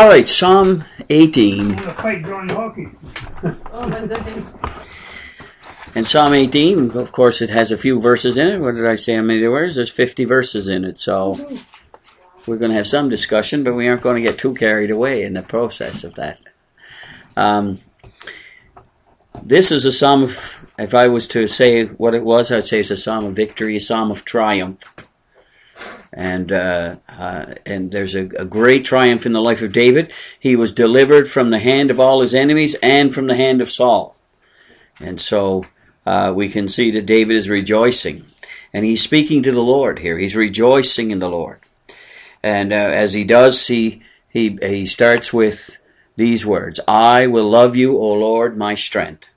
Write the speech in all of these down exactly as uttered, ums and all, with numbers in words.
right, Psalm eighteen. I'm going to fight Johnny Hockey. Oh my goodness. And Psalm eighteen, of course, it has a few verses in it. What did I say? How many there were? There's fifty verses in it. So we're going to have some discussion, but we aren't going to get too carried away in the process of that. Um, this is a psalm of, if I was to say what it was, I'd say it's a psalm of victory, a psalm of triumph. And uh, uh, and there's a, a great triumph in the life of David. He was delivered from the hand of all his enemies and from the hand of Saul. And so uh, we can see that David is rejoicing. And he's speaking to the Lord here. He's rejoicing in the Lord. And uh, as he does, he, he, he starts with these words, I will love you, O Lord, my strength.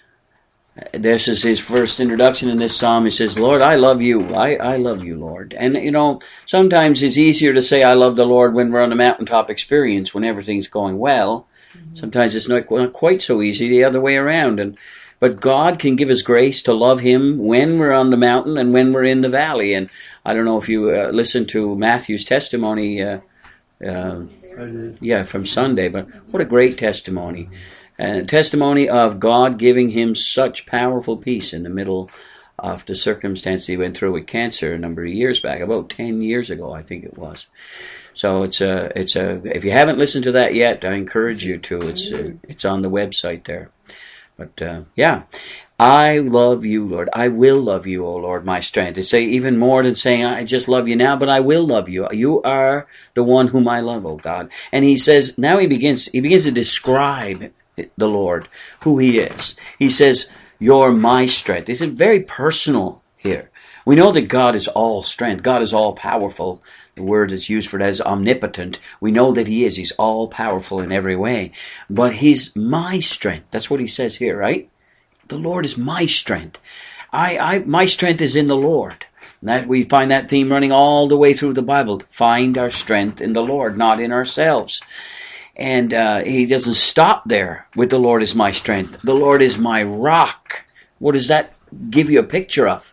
This is his first introduction in this psalm. He says, Lord, I love you. I, I love you, Lord. And, you know, sometimes it's easier to say I love the Lord when we're on a mountaintop experience, when everything's going well. Mm-hmm. Sometimes it's not, not quite so easy the other way around. And But God can give us grace to love him when we're on the mountain and when we're in the valley. And I don't know if you uh, listened to Matthew's testimony, uh, uh, yeah, from Sunday, but what a great testimony. And a testimony of God giving him such powerful peace in the middle of the circumstance he went through with cancer a number of years back, about ten years ago, I think it was. So it's a, it's a. If you haven't listened to that yet, I encourage you to. It's uh, it's on the website there. But uh, yeah, I love you, Lord. I will love you, O Lord, my strength. They say even more than saying I just love you now, but I will love you. You are the one whom I love, O God. And he says now he begins. He begins to describe the Lord, who he is. He says, you're my strength. It's very personal here. We know that God is all strength. God is all powerful. The word that's used for that is omnipotent. We know that he is. He's all powerful in every way. But he's my strength. That's what he says here, right? The Lord is my strength. I, I, my strength is in the Lord. That we find that theme running all the way through the Bible. Find our strength in the Lord, not in ourselves. And uh, he doesn't stop there with the Lord is my strength. The Lord is my rock. What does that give you a picture of?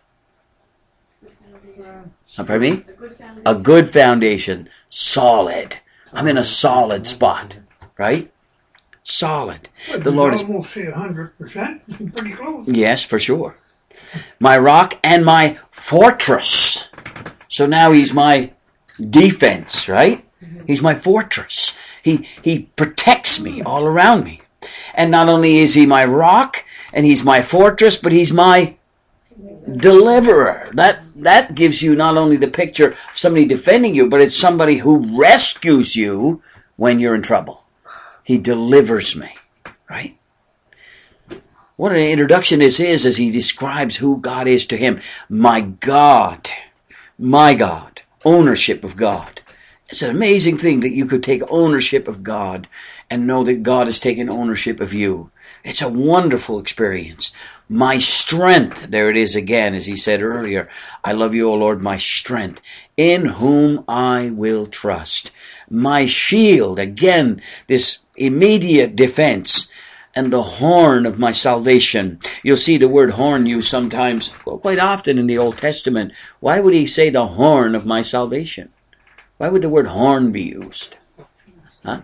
Uh, pardon me? A good foundation. Solid. I'm in a solid spot. Right? Solid. But the Lord is... almost say one hundred percent. Pretty close. Yes, for sure. My rock and my fortress. So now he's my defense, right? He's my fortress. He he protects me all around me. And not only is he my rock and he's my fortress, but he's my deliverer. That that gives you not only the picture of somebody defending you, but it's somebody who rescues you when you're in trouble. He delivers me, right? What an introduction this is as he describes who God is to him. My God, my God, ownership of God. It's an amazing thing that you could take ownership of God and know that God has taken ownership of you. It's a wonderful experience. My strength, there it is again, as he said earlier. I love you, O Lord, my strength, in whom I will trust. My shield, again, this immediate defense, and the horn of my salvation. You'll see the word horn used sometimes, well, quite often in the Old Testament. Why would he say the horn of my salvation? Why would the word horn be used? Huh?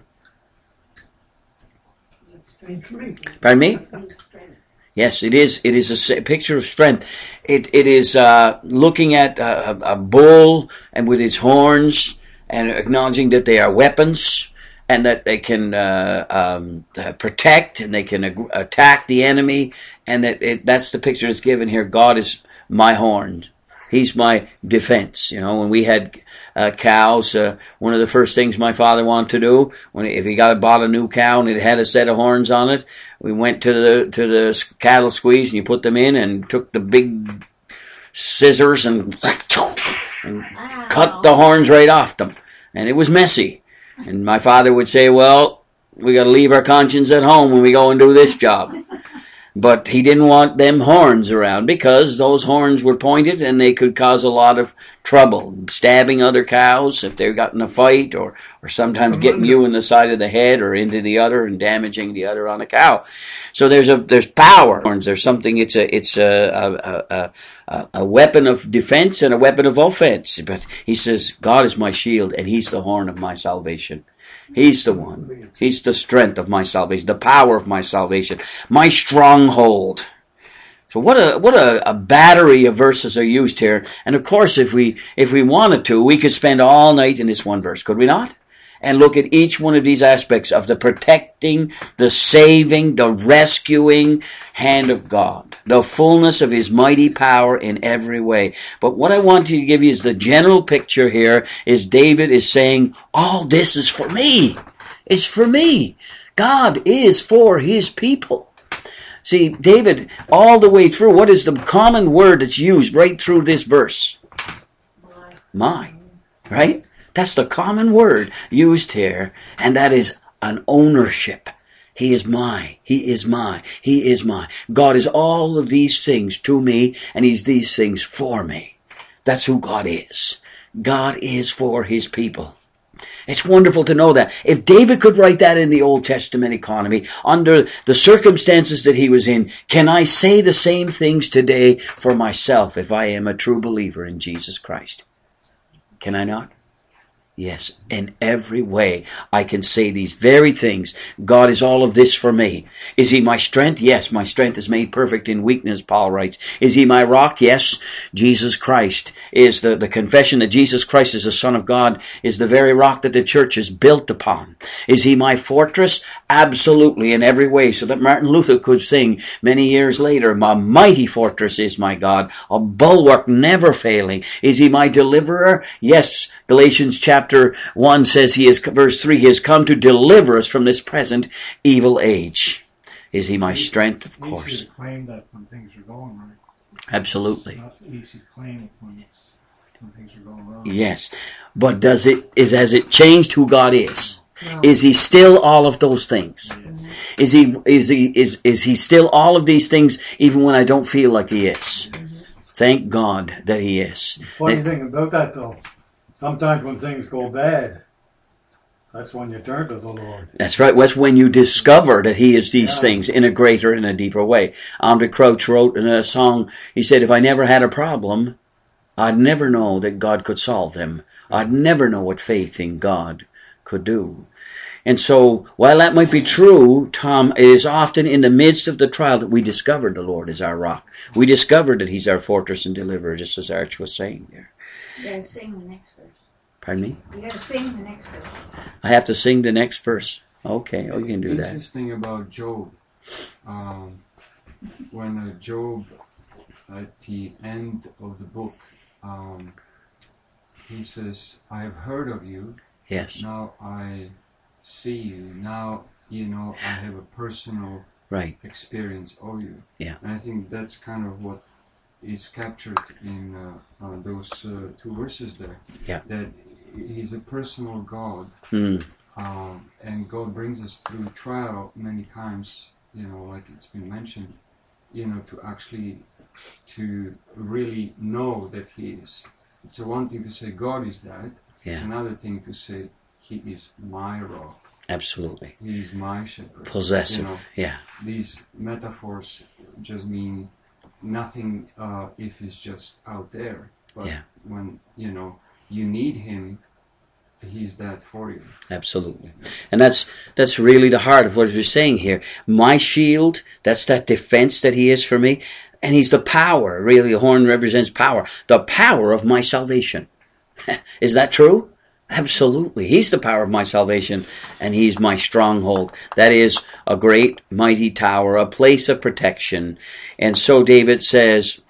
Pardon me? Yes, it is. It is a picture of strength. It it is uh, looking at a, a bull and with its horns and acknowledging that they are weapons and that they can uh, um, protect and they can ag- attack the enemy, and that it, that's the picture that's given here. God is my horn. He's my defense. You know, when we had uh, cows, uh, one of the first things my father wanted to do, when if he got bought a new cow and it had a set of horns on it, we went to the to the cattle squeeze and you put them in and took the big scissors and, and cut the horns right off them, and it was messy. And my father would say, "Well, we got to leave our conscience at home when we go and do this job." But he didn't want them horns around because those horns were pointed and they could cause a lot of trouble, stabbing other cows if they got in a fight, or, or sometimes getting you in the side of the head or into the udder and damaging the udder on a cow. So there's a there's power. There's something. It's a it's a a, a a weapon of defense and a weapon of offense. But he says, God is my shield and he's the horn of my salvation. He's the one. He's the strength of my salvation, the power of my salvation, my stronghold. So what a what a, a battery of verses are used here. And of course, if we if we wanted to, we could spend all night in this one verse, could we not? And look at each one of these aspects of the protecting, the saving, the rescuing hand of God, the fullness of His mighty power in every way. But what I want to give you is the general picture here is David is saying, all this is for me. It's for me. God is for His people. See, David, all the way through, what is the common word that's used right through this verse? My. Right? That's the common word used here, and that is an ownership. He is my, He is my, He is my. God is all of these things to me, and He's these things for me. That's who God is. God is for His people. It's wonderful to know that. If David could write that in the Old Testament economy, under the circumstances that he was in, can I say the same things today for myself if I am a true believer in Jesus Christ? Can I not? Yes, in every way I can say these very things. God is all of this for me. Is He my strength? Yes, my strength is made perfect in weakness, Paul writes. Is He my rock? Yes, Jesus Christ is the, the confession that Jesus Christ is the Son of God, is the very rock that the church is built upon. Is He my fortress? Absolutely, in every way. So that Martin Luther could sing many years later, my mighty fortress is my God, a bulwark never failing. Is He my deliverer? Yes, Galatians chapter Chapter one says he is, verse three, He has come to deliver us from this present evil age. Is He my strength? Of course. It's easy to claim that when things are going right. Absolutely. It's not easy to claim it when, it's, when things are going wrong. Yes. But does it, is, has it changed who God is? No. Is He still all of those things? Yes. Is He, is He, is, is He still all of these things even when I don't feel like He is? Thank God that He is. The funny thing about that, though, sometimes when things go bad, that's when you turn to the Lord. That's right. That's when you discover that He is these Yeah. things in a greater and a deeper way. Andre Crouch wrote in a song, he said, if I never had a problem, I'd never know that God could solve them. I'd never know what faith in God could do. And so, while that might be true, Tom, it is often in the midst of the trial that we discover the Lord is our rock. We discover that He's our fortress and deliverer, just as Arch was saying there. You gotta sing the next verse. Pardon me? You gotta sing the next verse. I have to sing the next verse. Okay, oh, you can do that. Interesting about Job. Um, when uh, Job, at the end of the book, um, he says, I have heard of you. Yes, Now I see you. Now, you know, I have a personal right. experience of you. Yeah. And I think that's kind of what is captured in uh, uh, those uh, two verses there. Yeah. That He's a personal God. Mm. Um, and God brings us through trial many times, you know, like it's been mentioned, you know, to actually, to really know that He is. It's a one thing to say God is that. Yeah. It's another thing to say He is my rock. Absolutely. He is my shepherd. Possessive. You know, Yeah. these metaphors just mean nothing uh, if it's just out there. But Yeah. when, you know, you need Him, He's that for you. Absolutely. And that's that's really the heart of what we're saying here. My shield, that's that defense that He is for me. And He's the power. Really, the horn represents power. The power of my salvation. Is that true? Absolutely. He's the power of my salvation, and He's my stronghold. That is a great, mighty tower, a place of protection. And so David says,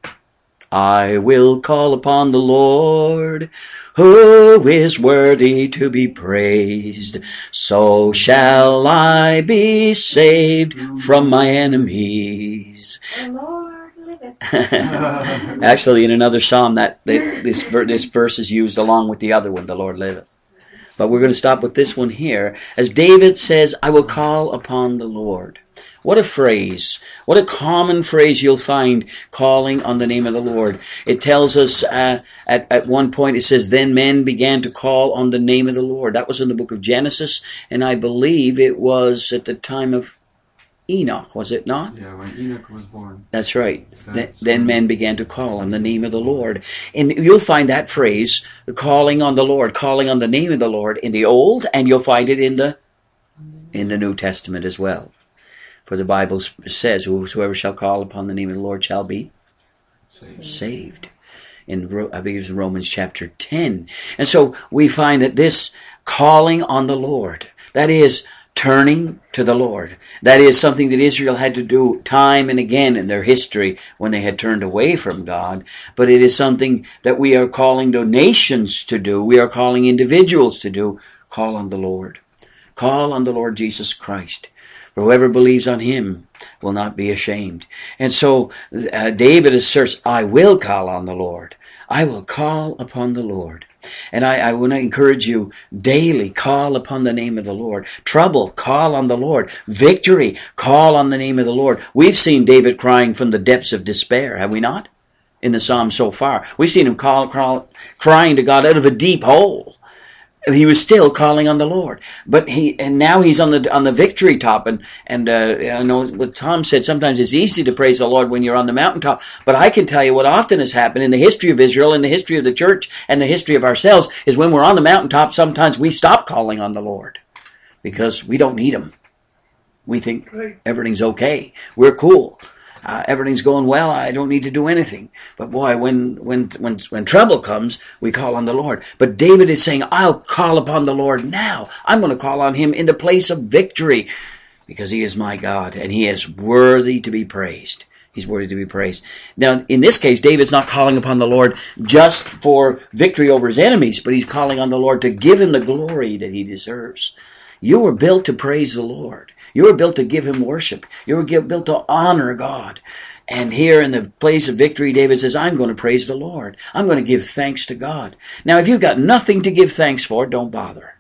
I will call upon the Lord, who is worthy to be praised. So shall I be saved from my enemies. The Lord liveth. Actually, in another psalm, that they, this ver- this verse is used along with the other one, "The Lord liveth." But we're going to stop with this one here, as David says, "I will call upon the Lord." What a phrase! What a common phrase you'll find, calling on the name of the Lord. It tells us uh, at at one point it says, "Then men began to call on the name of the Lord." That was in the book of Genesis, and I believe it was at the time of Enoch, was it not? Yeah, when Enoch was born. That's right. Th- That's then when- men began to call on the name of the Lord. And you'll find that phrase, calling on the Lord, calling on the name of the Lord in the Old, and you'll find it in the in the New Testament as well. For the Bible s- says, whosoever shall call upon the name of the Lord shall be Saved. saved. In Ro- I believe it's Romans chapter ten. And so we find that this calling on the Lord, that is turning to the Lord, that is something that Israel had to do time and again in their history when they had turned away from God. But it is something that we are calling the nations to do. We are calling individuals to do. Call on the Lord. Call on the Lord Jesus Christ. For whoever believes on him will not be ashamed. And so uh, David asserts, I will call on the Lord. I will call upon the Lord. And I, I want to encourage you, daily call upon the name of the Lord. Trouble, call on the Lord. Victory, call on the name of the Lord. We've seen David crying from the depths of despair, have we not? In the Psalm so far. We've seen him call, call, crying to God out of a deep hole. He was still calling on the Lord, but he and now he's on the on the victory top. And and uh, I know what Tom said. Sometimes it's easy to praise the Lord when you're on the mountaintop. But I can tell you what often has happened in the history of Israel, in the history of the church, and the history of ourselves is when we're on the mountaintop. Sometimes we stop calling on the Lord because we don't need him. We think Right. everything's okay. We're cool. Uh, everything's going well. I don't need to do anything. But boy, when when when when trouble comes, we call on the Lord. But David is saying, I'll call upon the Lord now. I'm going to call on him in the place of victory because he is my God and he is worthy to be praised. He's worthy to be praised. Now, in this case, David's not calling upon the Lord just for victory over his enemies, but he's calling on the Lord to give him the glory that he deserves. You were built to praise the Lord. You were built to give him worship. You were built to honor God. And here in the place of victory, David says, I'm going to praise the Lord. I'm going to give thanks to God. Now, if you've got nothing to give thanks for, don't bother.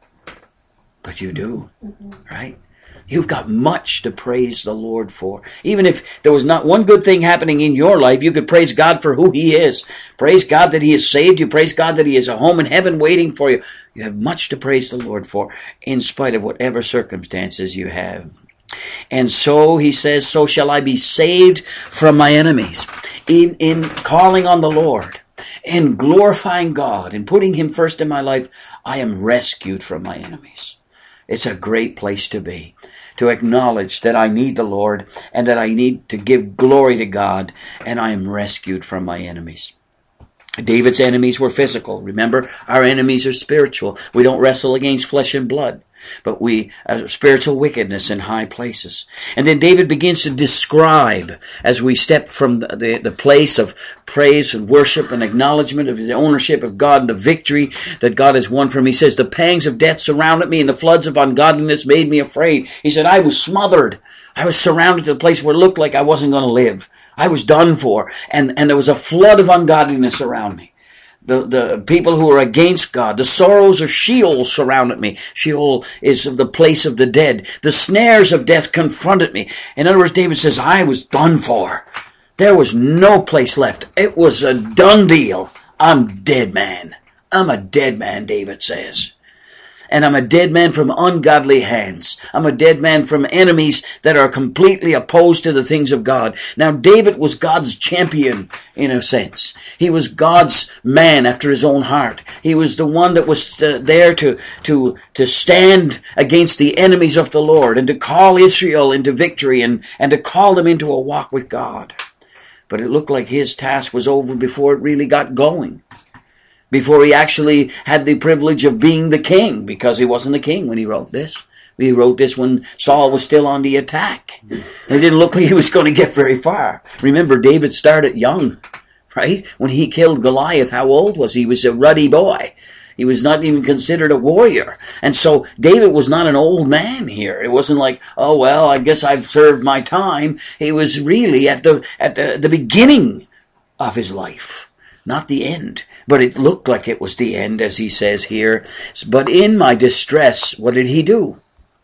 But you do, right? You've got much to praise the Lord for. Even if there was not one good thing happening in your life, you could praise God for who he is. Praise God that he has saved you. Praise God that he has a home in heaven waiting for you. You have much to praise the Lord for in spite of whatever circumstances you have. And so he says, so shall I be saved from my enemies. In, in calling on the Lord, in glorifying God, in putting him first in my life, I am rescued from my enemies. It's a great place to be, to acknowledge that I need the Lord and that I need to give glory to God, and I am rescued from my enemies. David's enemies were physical. Remember, our enemies are spiritual. We don't wrestle against flesh and blood, but we uh, spiritual wickedness in high places. And then David begins to describe, as we step from the, the, the place of praise and worship and acknowledgement of his ownership of God and the victory that God has won for him. He says, the pangs of death surrounded me and the floods of ungodliness made me afraid. He said, I was smothered. I was surrounded to the place where it looked like I wasn't going to live. I was done for. And, and there was a flood of ungodliness around me. The, the people who are against God. The sorrows of Sheol surrounded me. Sheol is the place of the dead. The snares of death confronted me. In other words, David says, I was done for. There was no place left. It was a done deal. I'm dead man. I'm a dead man, David says. And I'm a dead man from ungodly hands. I'm a dead man from enemies that are completely opposed to the things of God. Now, David was God's champion, in a sense. He was God's man after his own heart. He was the one that was uh, there to, to, to stand against the enemies of the Lord and to call Israel into victory and, and to call them into a walk with God. But it looked like his task was over before it really got going. Before he actually had the privilege of being the king, because he wasn't the king when he wrote this. He wrote this when Saul was still on the attack. And it didn't look like he was going to get very far. Remember, David started young, right? When he killed Goliath, how old was he? He was a ruddy boy. He was not even considered a warrior. And so David was not an old man here. It wasn't like, oh, well, I guess I've served my time. He was really at the, at the, the beginning of his life, not the end. But it looked like it was the end, as he says here. But in my distress, what did he do?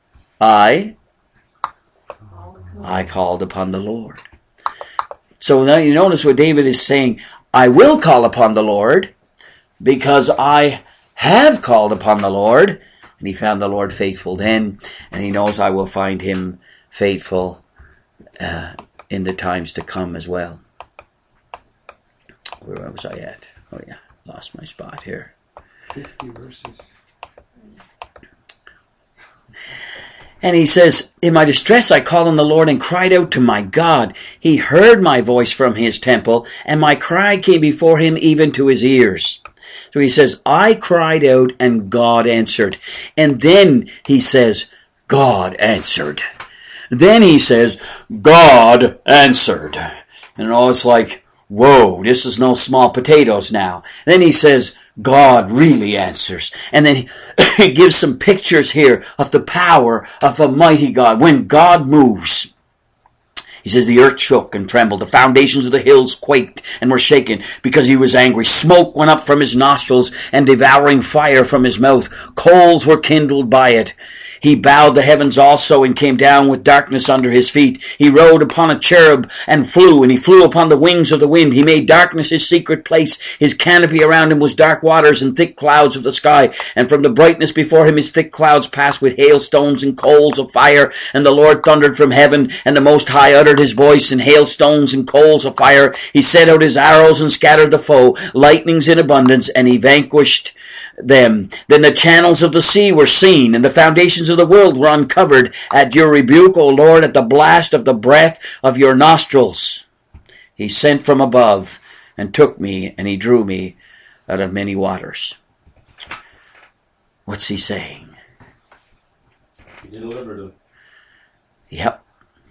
I, I called upon the Lord. So now you notice what David is saying. I will call upon the Lord because I have called upon the Lord. And he found the Lord faithful then. And he knows I will find him faithful uh, in the times to come as well. Where was I at? Oh yeah, lost my spot here. fifty verses. And he says, in my distress I called on the Lord and cried out to my God. He heard my voice from his temple, and my cry came before him even to his ears. So he says, I cried out and God answered. And then he says, God answered. Then he says, God answered. And oh, it's like, whoa, this is no small potatoes now. Then he says, God really answers. And then he gives some pictures here of the power of a mighty God. When God moves, he says the earth shook and trembled. The foundations of the hills quaked and were shaken because he was angry. Smoke went up from his nostrils and devouring fire from his mouth. Coals were kindled by it. He bowed the heavens also and came down with darkness under his feet. He rode upon a cherub and flew, and he flew upon the wings of the wind. He made darkness his secret place. His canopy around him was dark waters and thick clouds of the sky. And from the brightness before him his thick clouds passed with hailstones and coals of fire. And the Lord thundered from heaven, and the Most High uttered his voice in hailstones and coals of fire. He set out his arrows and scattered the foe, lightnings in abundance, and he vanquished them. Then the channels of the sea were seen, and the foundations of the world were uncovered at your rebuke, O Lord, at the blast of the breath of your nostrils. He sent from above and took me, and he drew me out of many waters. What's he saying? He delivered him. Yep.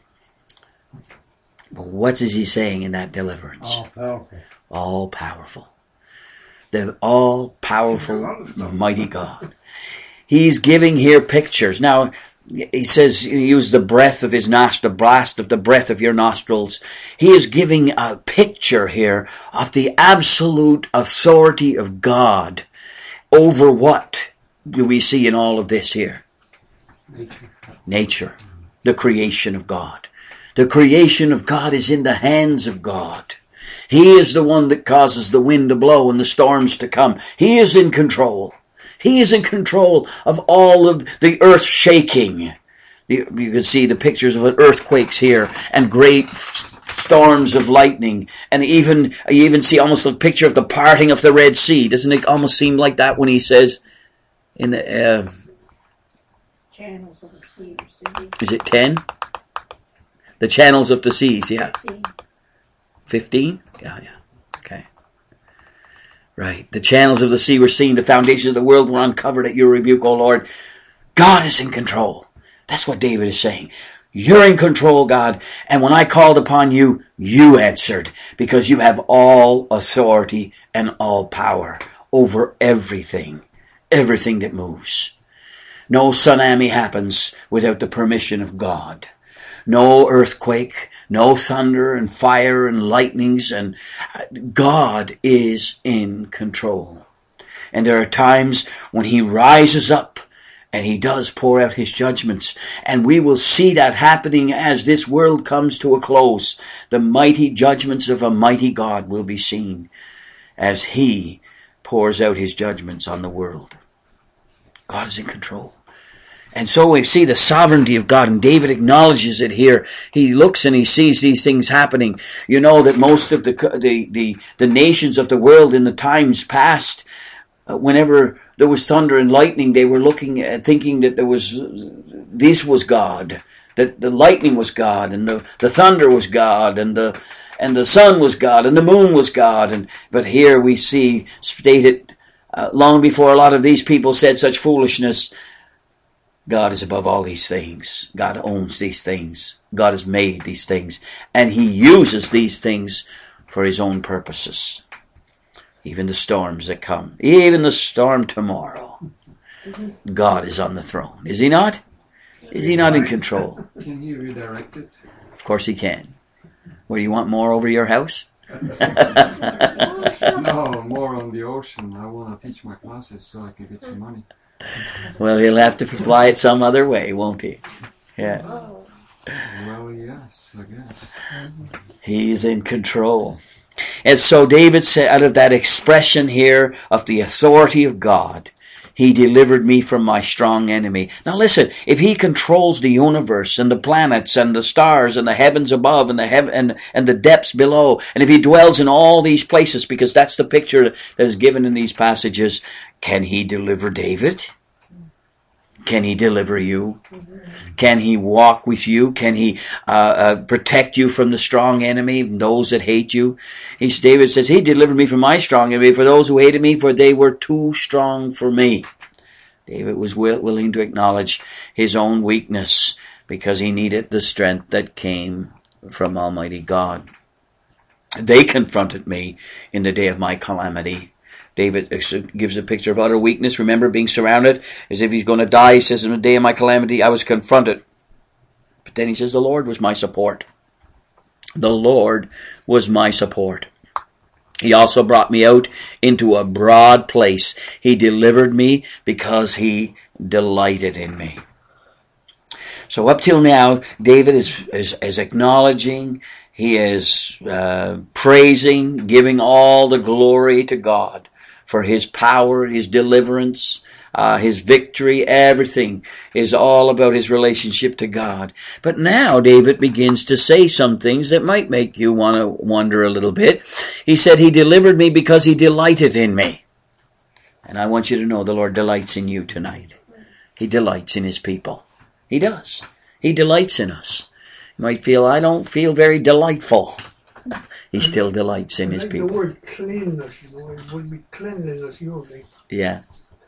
But what is he saying in that deliverance? All powerful. All powerful. The all-powerful, mighty God. He's giving here pictures. Now, he says, use the breath of his nostril, the blast of the breath of your nostrils. He is giving a picture here of the absolute authority of God over what do we see in all of this here? Nature. Nature. The creation of God. The creation of God is in the hands of God. He is the one that causes the wind to blow and the storms to come. He is in control. He is in control of all of the earth shaking. You, you can see the pictures of earthquakes here and great storms of lightning. And even you even see almost a picture of the parting of the Red Sea. Doesn't it almost seem like that when he says in the... Uh, Channels of the sea. Or is it ten? The channels of the seas, yeah. fifteen. Fifteen? Yeah, yeah. Okay. Right. The channels of the sea were seen. The foundations of the world were uncovered at your rebuke, O Lord. God is in control. That's what David is saying. You're in control, God. And when I called upon you, you answered. Because you have all authority and all power over everything. Everything that moves. No tsunami happens without the permission of God. No earthquake, no thunder and fire and lightnings, and God is in control. And there are times when he rises up and he does pour out his judgments. And we will see that happening as this world comes to a close. The mighty judgments of a mighty God will be seen as he pours out his judgments on the world. God is in control. And so we see the sovereignty of God, and David acknowledges it here. He looks and he sees these things happening. You know that most of the the the, the nations of the world in the times past, uh, whenever there was thunder and lightning, they were looking at thinking that there was this was God, that the lightning was God, and the, the thunder was God, and the and the sun was God, and the moon was God. And but here we see stated uh, long before a lot of these people said such foolishness. God is above all these things. God owns these things. God has made these things. And he uses these things for his own purposes. Even the storms that come. Even the storm tomorrow. God is on the throne. Is he not? Is he not in control? Can he redirect it? Of course he can. What, do you want more over your house? No, more on the ocean. I want to teach my classes so I can get some money. Well, he'll have to supply it some other way, won't he? Yeah. Well, yes, I guess. He's in control. And so David said, out of that expression here of the authority of God, He delivered me from my strong enemy. Now listen, if he controls the universe and the planets and the stars and the heavens above and the heaven and, and the depths below, and if he dwells in all these places, because that's the picture that is given in these passages, can he deliver David? Can he deliver you? Can he walk with you? Can he uh, uh, protect you from the strong enemy, those that hate you? He's, David says, he delivered me from my strong enemy, for those who hated me, for they were too strong for me. David was will, willing to acknowledge his own weakness because he needed the strength that came from Almighty God. They confronted me in the day of my calamity. David gives a picture of utter weakness. Remember, being surrounded as if he's going to die. He says, in the day of my calamity, I was confronted. But then he says, the Lord was my support. The Lord was my support. He also brought me out into a broad place. He delivered me because he delighted in me. So up till now, David is, is, is acknowledging, he is uh, praising, giving all the glory to God for his power, his deliverance, uh, his victory. Everything is all about his relationship to God. But now David begins to say some things that might make you want to wonder a little bit. He said, he delivered me because he delighted in me. And I want you to know the Lord delights in you tonight. He delights in his people. He does. He delights in us. You might feel, I don't feel very delightful. He still delights in his like people. the word cleanness, you know, it would be cleanliness usually. Yeah.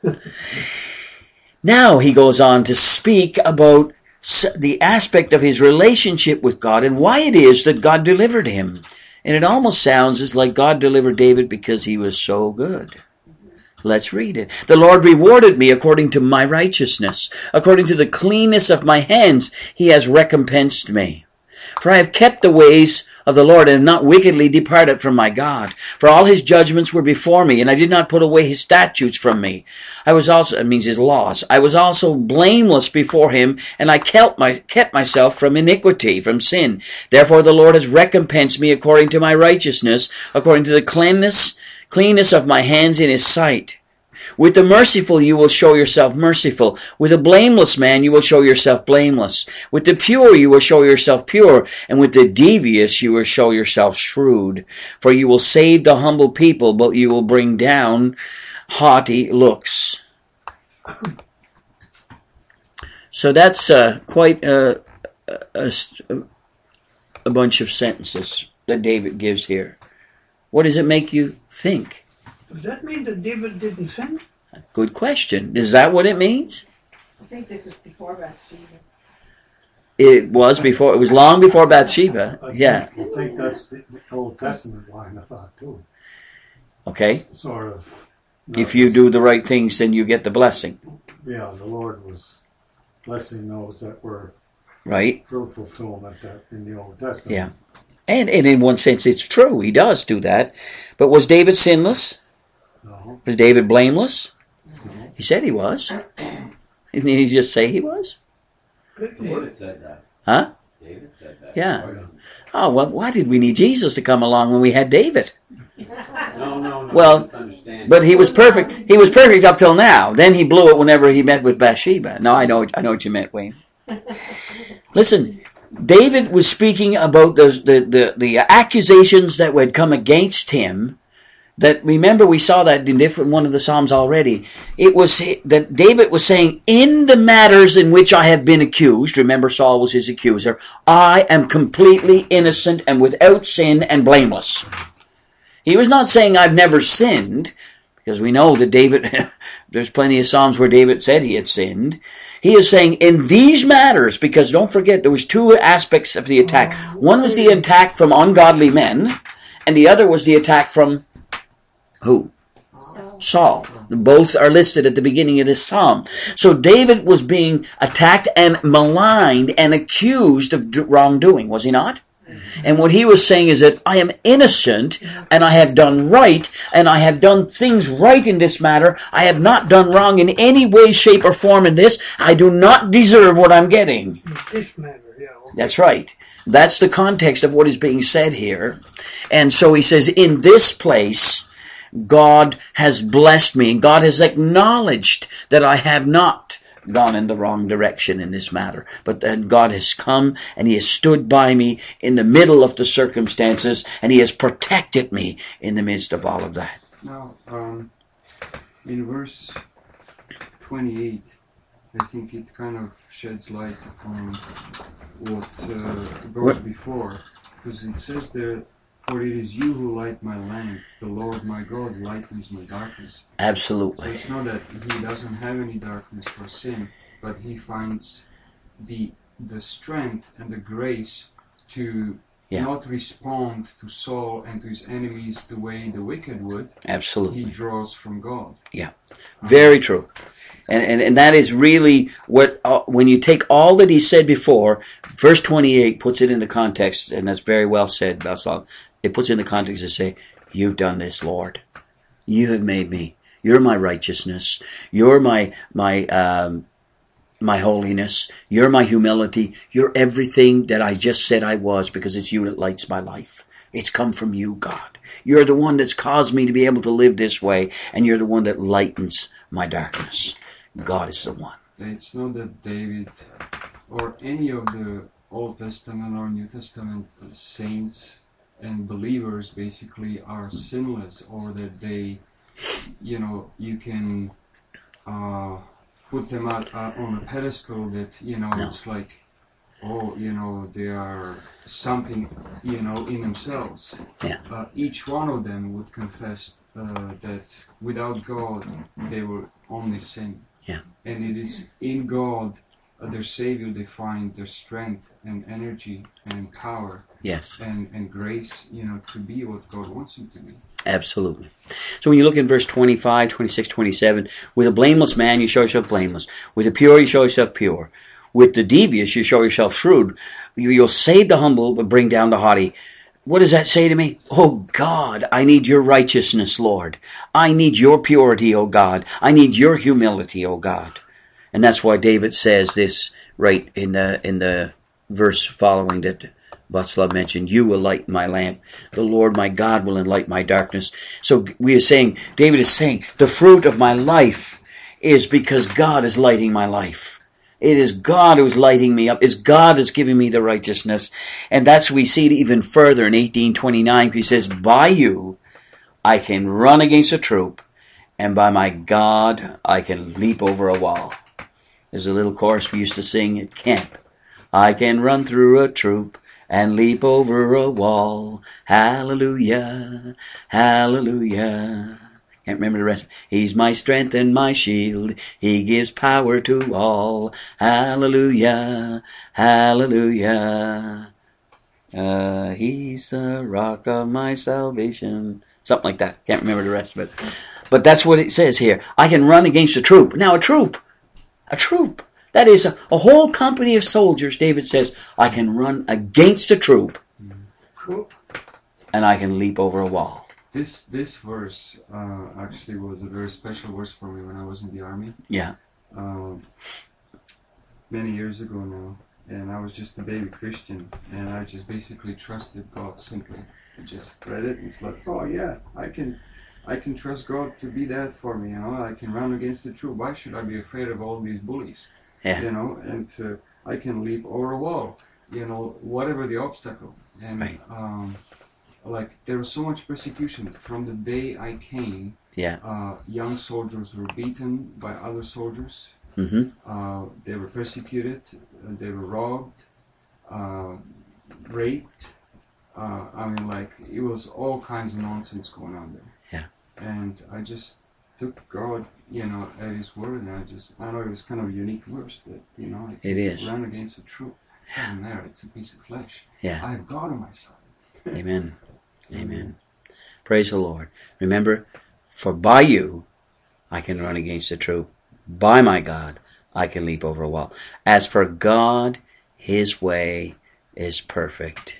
Now he goes on to speak about the aspect of his relationship with God and why it is that God delivered him. And it almost sounds as like God delivered David because he was so good. Let's read it. The Lord rewarded me according to my righteousness. According to the cleanness of my hands, he has recompensed me. For I have kept the ways of the Lord and have not wickedly departed from my God. For all his judgments were before me, and I did not put away his statutes from me. I was also, it means his laws. I was also blameless before him, and I kept, my, kept myself from iniquity, from sin. Therefore the Lord has recompensed me according to my righteousness, according to the cleanness, cleanness of my hands in his sight. With the merciful you will show yourself merciful. With a blameless man you will show yourself blameless. With the pure you will show yourself pure. And with the devious you will show yourself shrewd. For you will save the humble people, but you will bring down haughty looks. So that's uh, quite a, a, a bunch of sentences that David gives here. What does it make you think? Does that mean that David didn't sin? Good question. Is that what it means? I think this is before Bathsheba. It was before. It was long before Bathsheba. I Yeah. think, I think that's the, the Old Testament line of thought too. Okay. Sort of. If you do the right things, then you get the blessing. Yeah, the Lord was blessing those that were Right? fruitful to him at that, in the Old Testament. Yeah. And, and in one sense, it's true. He does do that. But was David sinless? No. Was David blameless? No. He said he was. Didn't he just say he was? David said that. Huh? David said that. Yeah. Oh, well, why did we need Jesus to come along when we had David? No, no, no. Well, misunderstanding. But he was perfect. He was perfect up till now. Then he blew it whenever he met with Bathsheba. No, I know. I know what you meant, Wayne. Listen, David was speaking about the the the, the accusations that would come against him. That, remember, we saw that in different one of the Psalms already. It was that David was saying, in the matters in which I have been accused, remember Saul was his accuser, I am completely innocent and without sin and blameless. He was not saying I've never sinned, because we know that David, there's plenty of Psalms where David said he had sinned. He is saying in these matters, because don't forget there was two aspects of the attack. One was the attack from ungodly men, and the other was the attack from who? Saul. Both are listed at the beginning of this psalm. So David was being attacked and maligned and accused of wrongdoing, was he not? And what he was saying is that I am innocent and I have done right and I have done things right in this matter. I have not done wrong in any way, shape, or form in this. I do not deserve what I'm getting. In this matter, yeah. Okay. That's right. That's the context of what is being said here. And so he says, in this place, God has blessed me, and God has acknowledged that I have not gone in the wrong direction in this matter. But then God has come and He has stood by me in the middle of the circumstances, and He has protected me in the midst of all of that. Now, um, in verse twenty-eight, I think it kind of sheds light on what uh, goes What? before, because it says there, "For it is you who light my lamp, the Lord my God lightens my darkness." So Absolutely. it's not that He doesn't have any darkness for sin, but He finds the the strength and the grace to Yeah. not respond to Saul and to his enemies the way the wicked would. He Absolutely. draws from God. Very true. And, and, and that is really what, uh, when you take all that he said before, verse twenty-eight puts it into context, and that's very well said, Basil. It puts it in the context to say, you've done this, Lord. You have made me. You're my righteousness. You're my, my, um, my holiness. You're my humility. You're everything that I just said I was, because it's you that lights my life. It's come from you, God. You're the one that's caused me to be able to live this way, and you're the one that lightens my darkness. God is the one. It's not that David or any of the Old Testament or New Testament saints and believers basically are sinless, or that they, you know, you can uh, put them out, uh, on a pedestal that, you know, No. it's like, oh, you know, they are something, you know, in themselves. Yeah. Uh, each one of them would confess uh, that without God they were only sin. Yeah. And it is in God, uh, their Savior, they find their strength and energy and power Yes, and, and grace, you know, to be what God wants them to be. absolutely. So when you look in verse twenty-five, twenty-six, twenty-seven, with a blameless man you show yourself blameless. With the pure you show yourself pure. With the devious you show yourself shrewd. You, you'll save the humble but bring down the haughty. What does that say to me? Oh God, I need your righteousness, Lord. I need your purity, oh God. I need your humility, oh God. And that's why David says this right in the in the verse following that Václav mentioned. You will light my lamp. The Lord my God will enlighten my darkness. So we are saying, David is saying, the fruit of my life is because God is lighting my life. It is God who's lighting me up. It's God that's giving me the righteousness. And that's, we see it even further in eighteen twenty-nine. He says, by you I can run against a troop, and by my God I can leap over a wall. There's a little chorus we used to sing at camp. I can run through a troop and leap over a wall. Hallelujah, hallelujah. Can't remember the rest. He's my strength and my shield. He gives power to all. Hallelujah, hallelujah. Uh, he's the rock of my salvation. Something like that. Can't remember the rest of it. But that's what it says here. I can run against a troop. Now a troop. A troop. That is a, a whole company of soldiers. David says, I can run against a troop. Troop. And I can leap over a wall. This this verse uh, actually was a very special verse for me when I was in the army. Yeah. Um, many years ago now, and I was just a baby Christian, and I just basically trusted God simply. I just read it, and it's like, oh yeah, I can, I can trust God to be that for me. You know, I can run against the truth. Why should I be afraid of all these bullies? Yeah. You know, and uh, I can leap over a wall. You know, whatever the obstacle, and Right. um, like there was so much persecution from the day I came. Yeah. Uh, young soldiers were beaten by other soldiers. Mm-hmm. Uh, they were persecuted. Uh, they were robbed, uh, raped. Uh, I mean, like it was all kinds of nonsense going on there. Yeah. And I just took God, you know, at His word, and I just, I know it was kind of a unique verse that, you know, I It is. ran against the truth. Doesn't matter. It's a piece of flesh. Yeah. I have God on my side. Amen. Amen. Praise the Lord. Remember, for by you I can run against the troop. By my God I can leap over a wall. As for God, His way is perfect.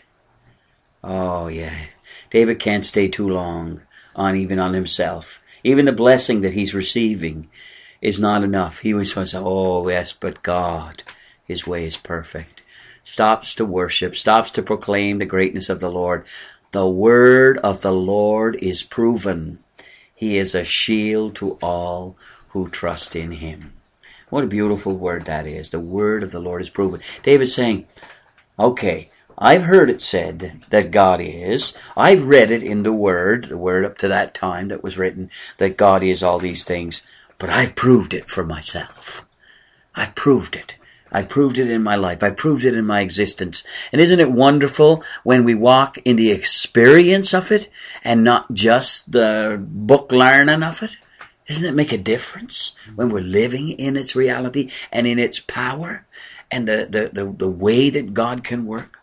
Oh yeah. David can't stay too long on even on himself. Even the blessing that he's receiving is not enough. He was going to say, oh yes, but God, His way is perfect. Stops to worship, stops to proclaim the greatness of the Lord. The word of the Lord is proven. He is a shield to all who trust in him. What a beautiful word that is. The word of the Lord is proven. David's saying, okay, I've heard it said that God is. I've read it in the Word, the Word up to that time that was written, that God is all these things. But I've proved it for myself. I've proved it. I've proved it in my life. I've proved it in my existence. And isn't it wonderful when we walk in the experience of it and not just the book learning of it? Doesn't it make a difference when we're living in its reality and in its power and the, the, the, the way that God can work?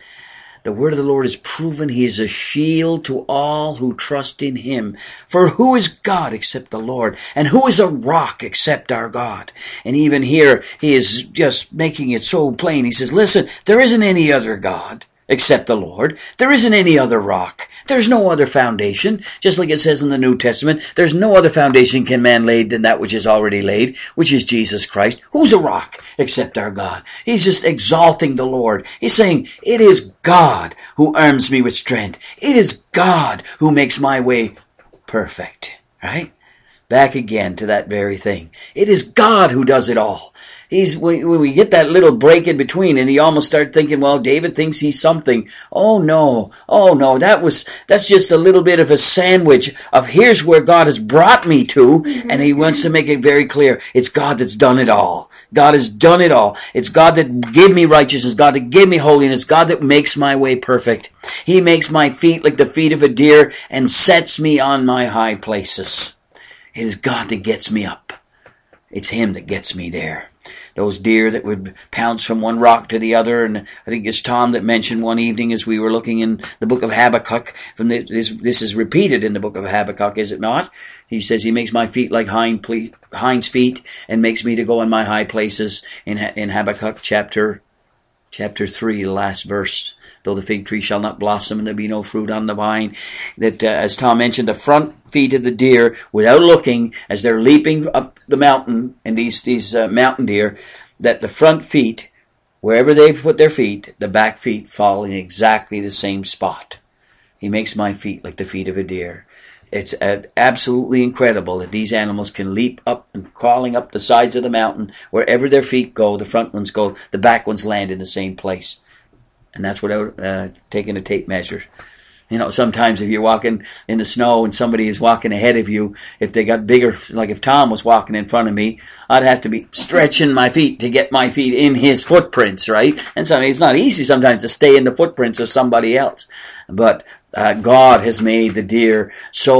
The word of the Lord is proven. He is a shield to all who trust in him. For who is God except the Lord? And who is a rock except our God? And even here, he is just making it so plain. He says, listen, there isn't any other God except the Lord. There isn't any other rock. There's no other foundation. Just like it says in the New Testament, there's no other foundation can man lay than that which is already laid, which is Jesus Christ. Who's a rock except our God? He's just exalting the Lord. He's saying, it is God who arms me with strength. It is God who makes my way perfect. Right? Back again to that very thing. It is God who does it all. He's, when we get that little break in between and you almost start thinking, well, David thinks he's something. Oh no. Oh no. That was, that's just a little bit of a sandwich of here's where God has brought me to. And he wants to make it very clear. It's God that's done it all. God has done it all. It's God that gave me righteousness. God that gave me holiness. God that makes my way perfect. He makes my feet like the feet of a deer and sets me on my high places. It is God that gets me up. It's him that gets me there. Those deer that would pounce from one rock to the other, and I think it's Tom that mentioned one evening as we were looking in the book of Habakkuk, from the, this, this is repeated in the book of Habakkuk, is it not? He says he makes my feet like hind ple- hind's feet and makes me to go in my high places in, in Habakkuk chapter, chapter three, the last verse. Though the fig tree shall not blossom and there be no fruit on the vine. That, uh, as Tom mentioned, the front feet of the deer, without looking, as they're leaping up the mountain, and these, these uh, mountain deer, that the front feet, wherever they put their feet, the back feet fall in exactly the same spot. He makes my feet like the feet of a deer. It's uh, absolutely incredible that these animals can leap up and crawling up the sides of the mountain. Wherever their feet go, the front ones go, the back ones land in the same place. And that's without uh, taking a tape measure. You know, sometimes if you're walking in the snow and somebody is walking ahead of you, if they got bigger, like if Tom was walking in front of me, I'd have to be stretching my feet to get my feet in his footprints, right? And so it's not easy sometimes to stay in the footprints of somebody else. But uh, God has made the deer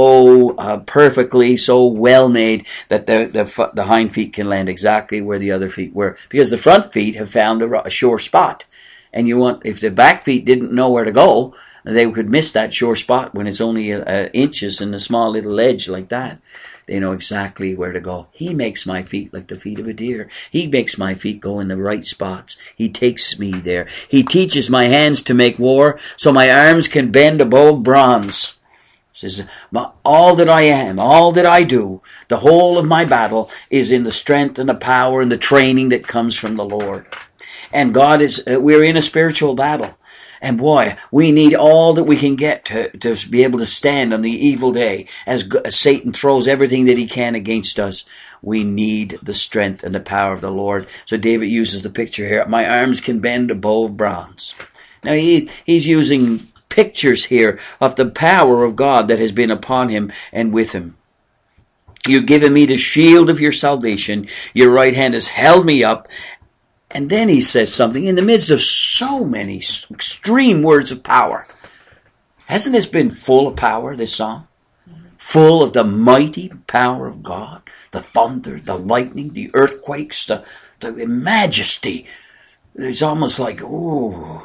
so uh, perfectly, so well made that the, the the hind feet can land exactly where the other feet were, because the front feet have found a, a sure spot. And you want, if the back feet didn't know where to go, they could miss that sure spot when it's only uh, inches and a small little ledge like that. They know exactly where to go. He makes my feet like the feet of a deer. He makes my feet go in the right spots. He takes me there. He teaches my hands to make war so my arms can bend above bronze. Says, all that I am, all that I do, the whole of my battle is in the strength and the power and the training that comes from the Lord. And God is, uh, we're in a spiritual battle. And boy, we need all that we can get to, to be able to stand on the evil day as, as Satan throws everything that he can against us. We need the strength and the power of the Lord. So David uses the picture here. My arms can bend above bronze. Now he, he's using pictures here of the power of God that has been upon him and with him. You've given me the shield of your salvation. Your right hand has held me up. And then he says something in the midst of so many extreme words of power. Hasn't this been full of power, this song? Full of the mighty power of God, the thunder, the lightning, the earthquakes, the, the majesty. It's almost like, ooh.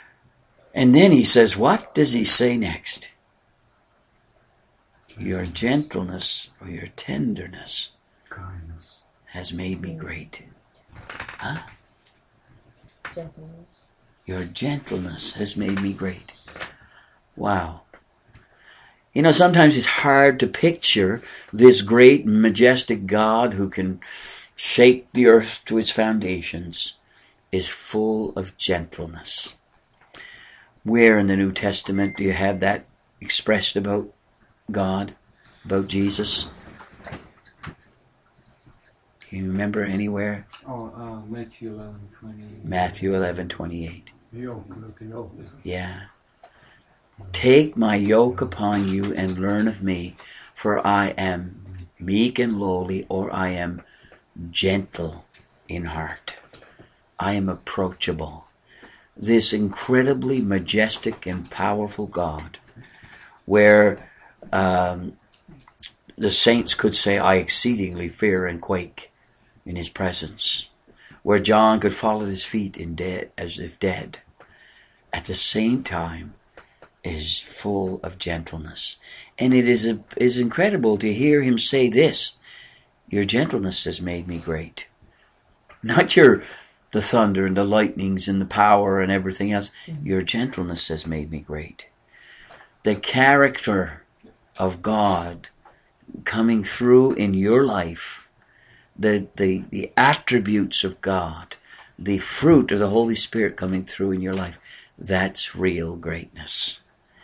And then he says, what does he say next? Your gentleness or your tenderness Kindness. has made me great. Huh? Gentleness. Your gentleness has made me great. Wow. You know, sometimes it's hard to picture this great, majestic God who can shake the earth to its foundations is full of gentleness. Where in the New Testament do you have that expressed about God? about Jesus? Can you remember anywhere? Oh, uh, Matthew eleven twenty. Matthew eleven twenty-eight. The yoke, not the yoke. Yeah. Take my yoke upon you and learn of me, for I am meek and lowly, or I am gentle in heart. I am approachable. This incredibly majestic and powerful God, where um, the saints could say, I exceedingly fear and quake in his presence, where John could fall at his feet in dead, as if dead, at the same time is full of gentleness. And it is, a, is incredible to hear him say this, your gentleness has made me great. Not your the thunder and the lightnings and the power and everything else. Your gentleness has made me great. The character of God coming through in your life, the, the, the attributes of God, the fruit of the Holy Spirit coming through in your life, that's real greatness.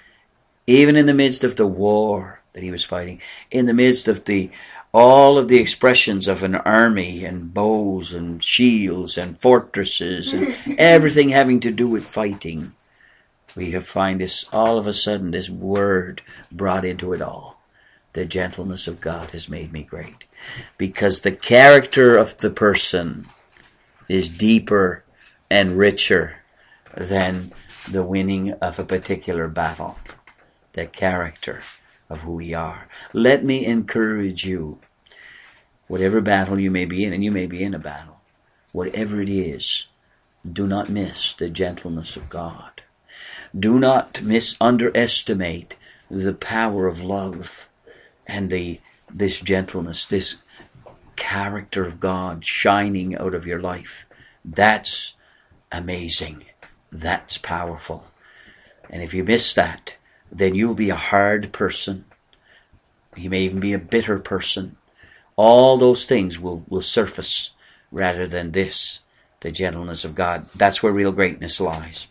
Even in the midst of the war that he was fighting, in the midst of the all of the expressions of an army and bows and shields and fortresses and everything having to do with fighting, we have find this all of a sudden this word brought into it all. The gentleness of God has made me great. Because the character of the person is deeper and richer than the winning of a particular battle. The character of who we are. Let me encourage you, whatever battle you may be in, and you may be in a battle, whatever it is, do not miss the gentleness of God. Do not mis underestimate the power of love and the this gentleness, this character of God shining out of your life. That's amazing. That's powerful. And if you miss that, then you'll be a hard person. You may even be a bitter person. All those things will, will surface rather than this, the gentleness of God. That's where real greatness lies.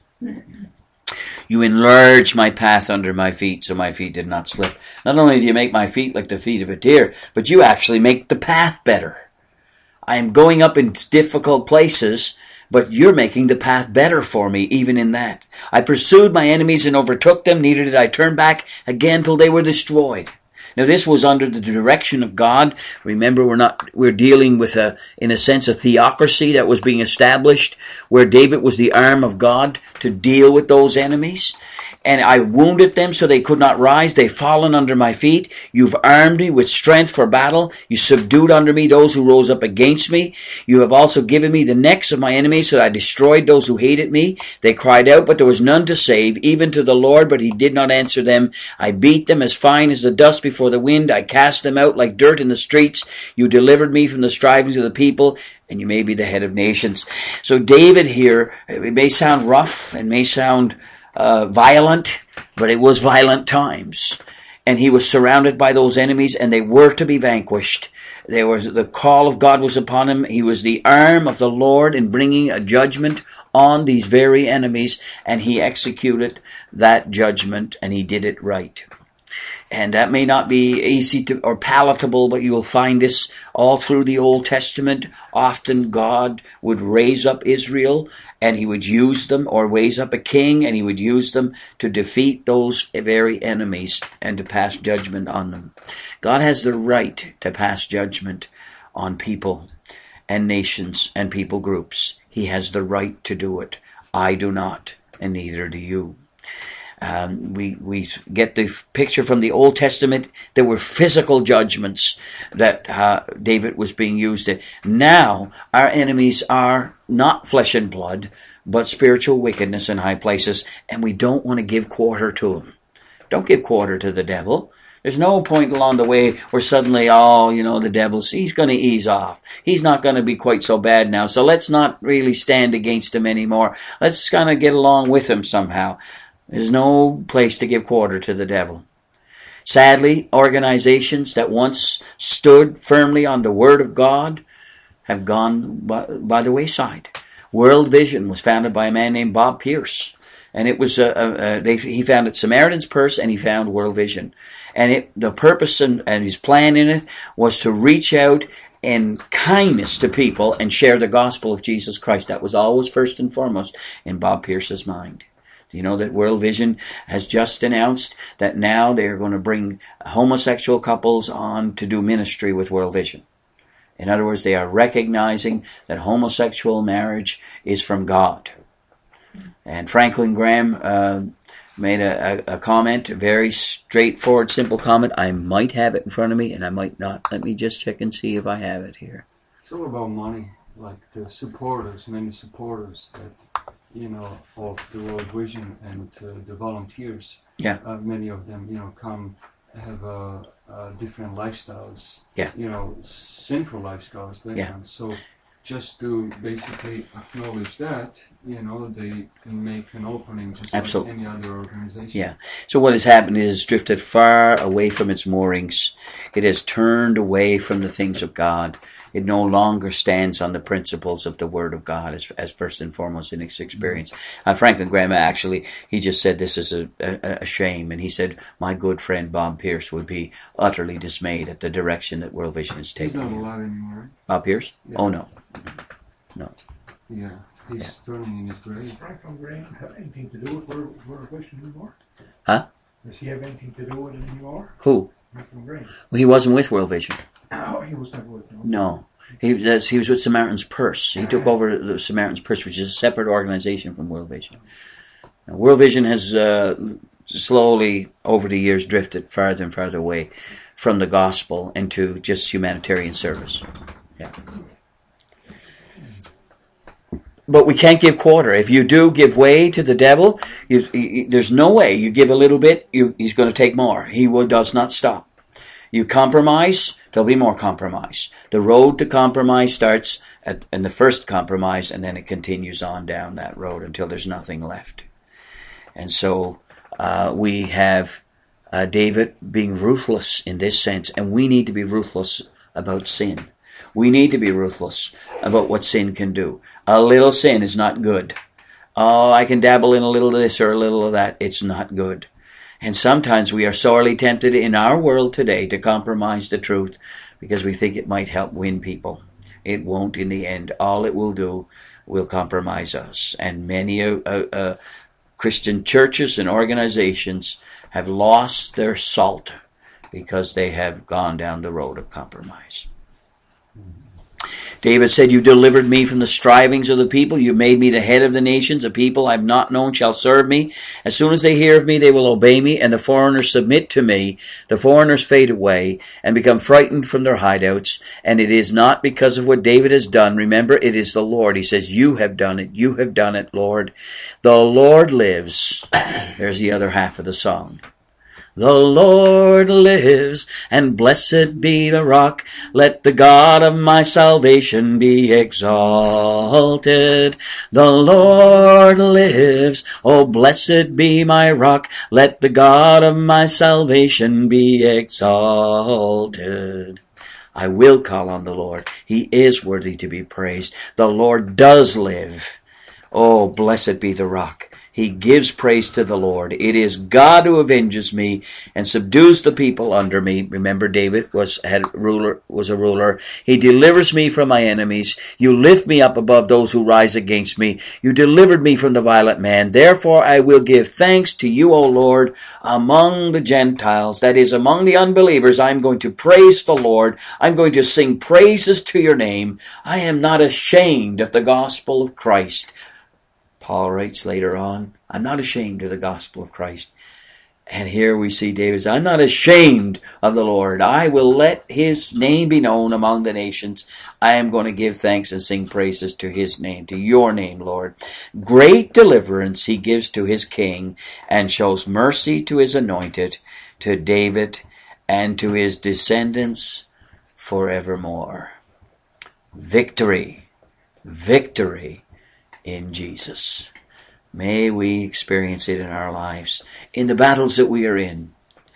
You enlarge my path under my feet so my feet did not slip. Not only do you make my feet like the feet of a deer, but you actually make the path better. I am going up in difficult places, but you're making the path better for me, even in that. I pursued my enemies and overtook them, neither did I turn back again till they were destroyed. Now this was under the direction of God. Remember, we're not, we're dealing with a, in a sense, a theocracy that was being established, where David was the arm of God to deal with those enemies. And I wounded them so they could not rise. They've fallen under my feet. You've armed me with strength for battle. You subdued under me those who rose up against me. You have also given me the necks of my enemies, so that I destroyed those who hated me. They cried out, but there was none to save, even to the Lord, but he did not answer them. I beat them as fine as the dust before the wind. I cast them out like dirt in the streets. You delivered me from the strivings of the people, and you made me the head of nations. So David here, it may sound rough and may sound Uh, violent, but it was violent times. And he was surrounded by those enemies, and they were to be vanquished. There was the call of God was upon him. He was the arm of the Lord in bringing a judgment on these very enemies, and he executed that judgment, and he did it right. And that may not be easy to, or palatable, but you will find this all through the Old Testament. Often God would raise up Israel, and he would use them, or raise up a king, and he would use them to defeat those very enemies and to pass judgment on them. God has the right to pass judgment on people and nations and people groups. He has the right to do it. I do not, and neither do you. Um, we we get the picture from the Old Testament. There were physical judgments that uh, David was being used in. Now, our enemies are not flesh and blood, but spiritual wickedness in high places, and we don't want to give quarter to them. Don't give quarter to the devil. There's no point along the way where suddenly, oh, you know, the devil's, he's going to ease off. He's not going to be quite so bad now, so let's not really stand against him anymore. Let's kind of get along with him somehow. There's no place to give quarter to the devil. Sadly, organizations that once stood firmly on the Word of God have gone by, by the wayside. World Vision was founded by a man named Bob Pierce. And it was uh, uh, they, he found it Samaritan's Purse, and he found World Vision. And it, the purpose and, and his plan in it was to reach out in kindness to people and share the gospel of Jesus Christ. That was always first and foremost in Bob Pierce's mind. Do you know that World Vision has just announced that now they're going to bring homosexual couples on to do ministry with World Vision? In other words, they are recognizing that homosexual marriage is from God. And Franklin Graham uh, made a, a, a comment, a very straightforward, simple comment. I might have it in front of me, and I might not. Let me just check and see if I have it here. It's all about money, like the supporters, many supporters that, you know, of the World Vision and uh, the volunteers. Yeah. Uh, many of them, you know, come have uh, uh, different lifestyles. Yeah. You know, sinful lifestyles. Background. So just to basically acknowledge that, you know, they can make an opening just Absolutely. like any other organization. Yeah. So what has happened is it's drifted far away from its moorings. It has turned away from the things of God. It no longer stands on the principles of the Word of God as, as first and foremost in its experience. Uh, Franklin Graham, actually, he just said this is a, a, a shame. And he said, my good friend Bob Pierce would be utterly dismayed at the direction that World Vision is He's taking. not alive anymore, right? Bob Pierce? Yeah. Oh, no. No. Yeah. He's turning in his grave. Does Franklin Graham have anything to do with World, World Vision anymore? Huh? Does he have anything to do with it anymore? Who? Franklin Graham. Well, he wasn't with World Vision. Oh, he was never with them. No. He, that's, he was with Samaritan's Purse. He took over the Samaritan's Purse, which is a separate organization from World Vision. Now, World Vision has uh, slowly, over the years, drifted farther and farther away from the gospel into just humanitarian service. Yeah. But we can't give quarter. If you do give way to the devil, you, you, there's no way. You give a little bit, you, he's going to take more. He will, does not stop. You compromise, there'll be more compromise. The road to compromise starts at in the first compromise, and then it continues on down that road until there's nothing left. And so uh, we have uh, David being ruthless in this sense, and we need to be ruthless about sin. We need to be ruthless about what sin can do. A little sin is not good. Oh, I can dabble in a little of this or a little of that. It's not good. And sometimes we are sorely tempted in our world today to compromise the truth because we think it might help win people. It won't in the end. All it will do will compromise us. And many uh, uh, Christian churches and organizations have lost their salt because they have gone down the road of compromise. David said, you delivered me from the strivings of the people. You made me the head of the nations. A people I have not known shall serve me. As soon as they hear of me, they will obey me, and the foreigners submit to me. The foreigners fade away and become frightened from their hideouts. And it is not because of what David has done. Remember, it is the Lord. He says, you have done it. You have done it, Lord. The Lord lives. There's the other half of the song. The Lord lives, and blessed be the rock. Let the God of my salvation be exalted. The Lord lives, oh blessed be my rock. Let the God of my salvation be exalted. I will call on the Lord. He is worthy to be praised. The Lord does live. Oh, blessed be the rock. He gives praise to the Lord. It is God who avenges me and subdues the people under me. Remember, David was had ruler was a ruler. He delivers me from my enemies. You lift me up above those who rise against me. You delivered me from the violent man. Therefore I will give thanks to you, O Lord, among the Gentiles. That is, among the unbelievers. I'm going to praise the Lord. I'm going to sing praises to your name. I am not ashamed of the gospel of Christ. Paul writes later on, I'm not ashamed of the gospel of Christ. And here we see David say, I'm not ashamed of the Lord. I will let his name be known among the nations. I am going to give thanks and sing praises to his name, to your name, Lord. Great deliverance he gives to his king and shows mercy to his anointed, to David and to his descendants forevermore. Victory, victory in Jesus. May we experience it in our lives, in the battles that we are in.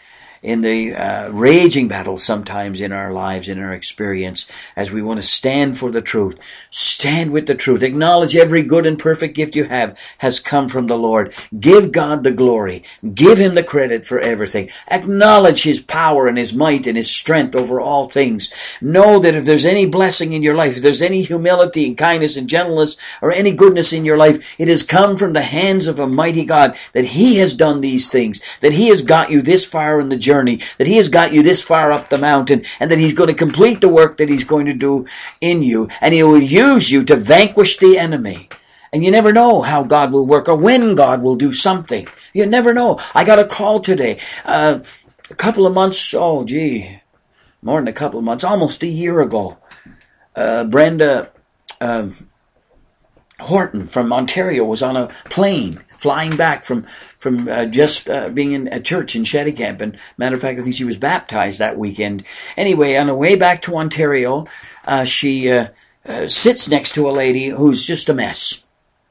in the uh, raging battles sometimes in our lives, in our experience, as we want to stand for the truth. Stand with the truth. Acknowledge every good and perfect gift you have has come from the Lord. Give God the glory. Give Him the credit for everything. Acknowledge His power and His might and His strength over all things. Know that if there's any blessing in your life, if there's any humility and kindness and gentleness or any goodness in your life, it has come from the hands of a mighty God, that He has done these things, that He has got you this far in the journey, that He has got you this far up the mountain, and that He's going to complete the work that He's going to do in you, and He will use you to vanquish the enemy. And you never know how God will work or when God will do something. You never know. I got a call today, uh, a couple of months, oh gee, more than a couple of months, almost a year ago. Uh, Brenda uh, Horton from Ontario was on a plane flying back from from uh, just uh, being in a church in Shettycamp. And matter of fact, I think she was baptized that weekend. Anyway, on her way back to Ontario, uh, she uh, uh, sits next to a lady who's just a mess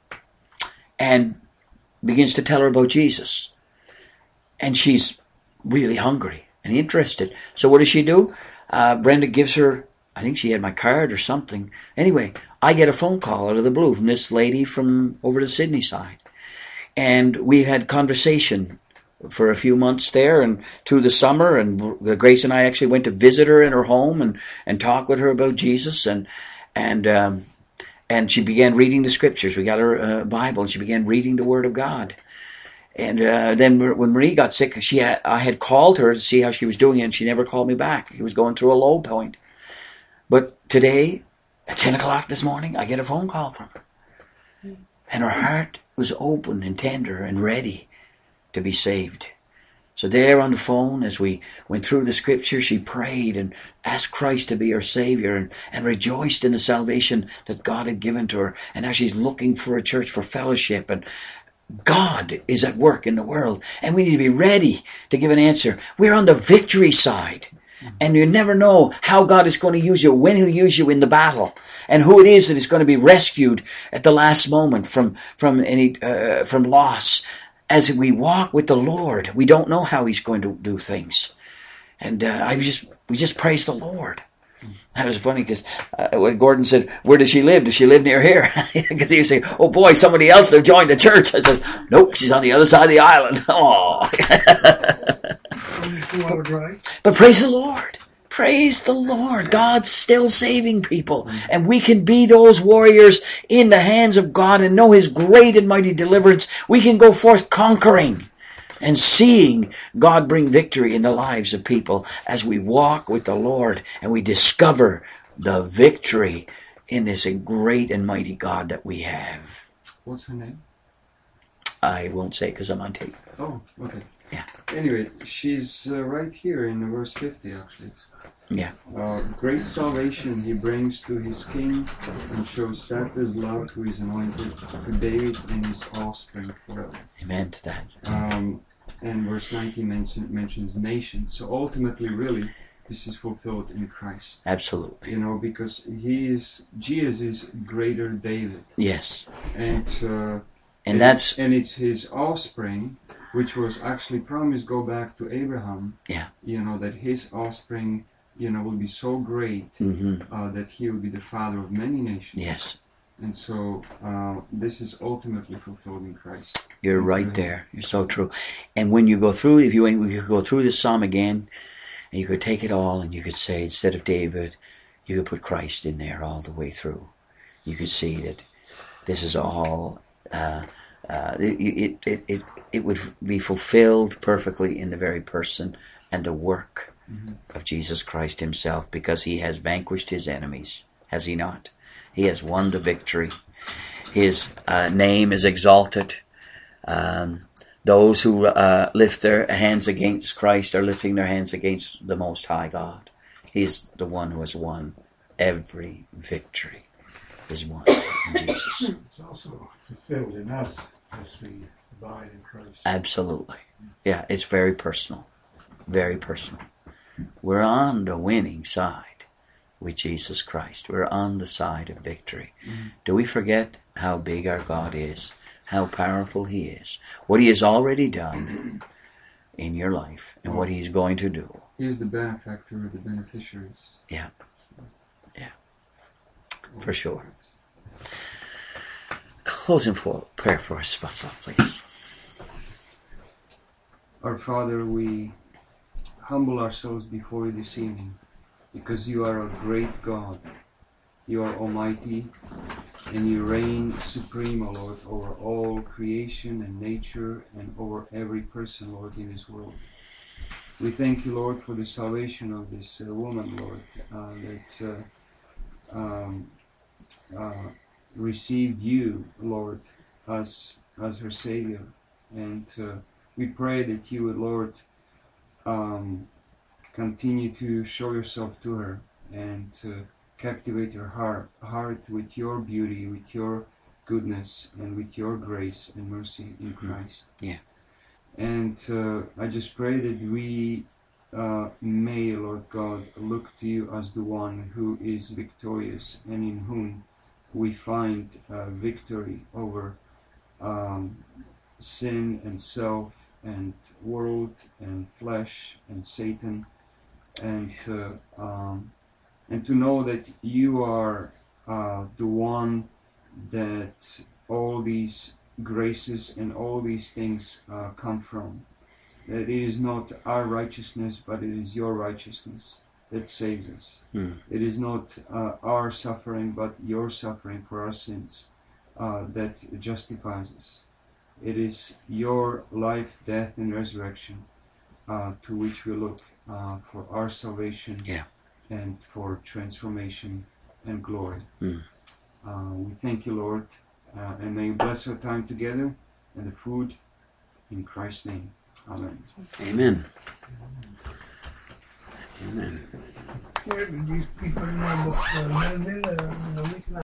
and begins to tell her about Jesus. And she's really hungry and interested. So what does she do? Uh, Brenda gives her, I think she had my card or something. Anyway, I get a phone call out of the blue from this lady from over the Sydney side. And we had conversation for a few months there and through the summer. And Grace and I actually went to visit her in her home and, and talk with her about Jesus. And and um, and she began reading the scriptures. We got her a Bible and she began reading the Word of God. And uh, then when Marie got sick, she had, I had called her to see how she was doing, and she never called me back. She was going through a low point. But today, at ten o'clock this morning, I get a phone call from her. And her heart was open and tender and ready to be saved. So there on the phone, as we went through the scripture, she prayed and asked Christ to be her Savior and, and rejoiced in the salvation that God had given to her. And now she's looking for a church for fellowship, and God is at work in the world, and we need to be ready to give an answer. We're on the victory side, and you never know how God is going to use you, when He'll use you in the battle, and who it is that is going to be rescued at the last moment from from any uh, from loss. As we walk with the Lord, we don't know how He's going to do things, and uh, I just we just praise the Lord. That was funny because uh, when Gordon said, "Where does she live? Does she live near here?" Because he was saying, "Oh boy, somebody else that joined the church." I says, "Nope, she's on the other side of the island." Oh, but praise the Lord, praise the Lord. God's still saving people, and we can be those warriors in the hands of God and know His great and mighty deliverance. We can go forth conquering and seeing God bring victory in the lives of people as we walk with the Lord and we discover the victory in this great and mighty God that we have. What's her name? I won't say because I'm on tape. Oh, okay. Yeah. Anyway, she's uh, right here in verse fifty, actually. Yeah. Uh, great salvation He brings to His king and shows steadfast love to His anointed, to David and his offspring forever. Amen to that. Um, and verse nineteen mention, mentions nations. So ultimately, really, this is fulfilled in Christ. Absolutely. You know, because He is, Jesus is greater David. Yes. And uh, and that's and it's His offspring, which was actually promised go back to Abraham. Yeah. You know, that his offspring, you know, will be so great mm-hmm. uh, that he will be the father of many nations. Yes. And so uh, this is ultimately fulfilled in Christ. You're right there. You're so true. And when you go through, if you, you could go through this psalm again, and you could take it all, and you could say, instead of David, you could put Christ in there all the way through. You could see that this is all, uh, uh, it, it, it, it would be fulfilled perfectly in the very person and the work mm-hmm. of Jesus Christ Himself, because He has vanquished His enemies, has He not? He has won the victory. His uh, name is exalted. Um, those who uh, lift their hands against Christ are lifting their hands against the Most High God. He's the one who has won every victory. Is won in Jesus. It's also fulfilled in us as we abide in Christ. Absolutely. Yeah, it's very personal. Very personal. We're on the winning side with Jesus Christ. We're on the side of victory. Mm-hmm. Do we forget how big our God is? How powerful He is? What He has already done? in your life and what He's going to do. He's the benefactor of the beneficiaries. Yeah. Yeah. For sure. Closing for prayer for us, Václav, please. Our Father, we humble ourselves before you this evening because you are a great God. You are almighty and you reign supreme, O Lord, over all creation and nature and over every person, Lord, in this world. We thank you, Lord, for the salvation of this uh, woman, Lord, uh, that uh, um, uh, received you, Lord, as, as her Savior. And uh, we pray that you would, Lord, um, continue to show yourself to her and uh, captivate her heart, heart with your beauty, with your goodness, and with your grace and mercy in Christ. Yeah. And uh, I just pray that we uh, may, Lord God, look to you as the one who is victorious and in whom we find uh, victory over um, sin and self and world and flesh and Satan, and uh, um, and to know that you are uh, the one that all these graces and all these things uh, come from. That it is not our righteousness, but it is your righteousness that saves us. Mm. It is not uh, our suffering, but your suffering for our sins uh, that justifies us. It is your life, death, and resurrection uh, to which we look uh, for our salvation. Yeah. And for transformation and glory. Mm. Uh, we thank you, Lord, uh, and may you bless our time together and the food in Christ's name. Amen. Amen. Amen. Where did these people in my book? Uh, Melville, uh, you know, we can